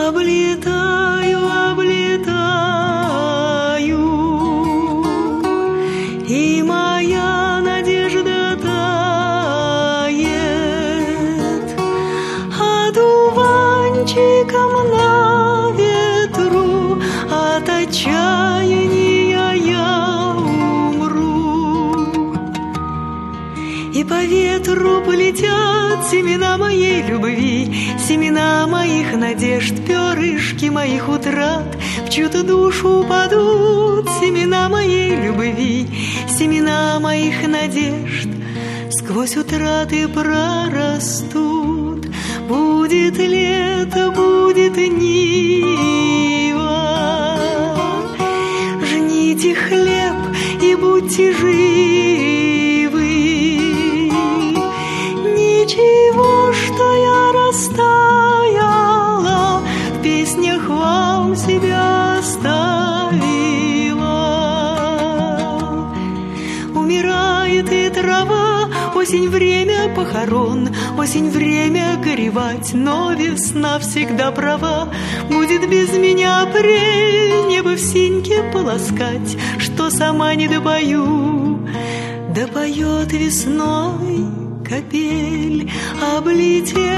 облетаю, облетаю, и моя надежда тает одуванчиком на ветру, от отчаяния я умру. И по ветру полетят семена моей любви, семена моих надежд, перышки моих утрат. В чью-то душу упадут семена моей любви, семена моих надежд, сквозь утраты прорастут. Будет лето, будет нива, жните хлеб и будьте живы. Ничего, что я растаяла, в песнях вам себя оставила. Умирает и трава, осень время похорон, осень время горевать, но весна всегда права. Будет без меня апрель, небо в синьке полоскать, что сама не допою, допоет весной капель. Облетел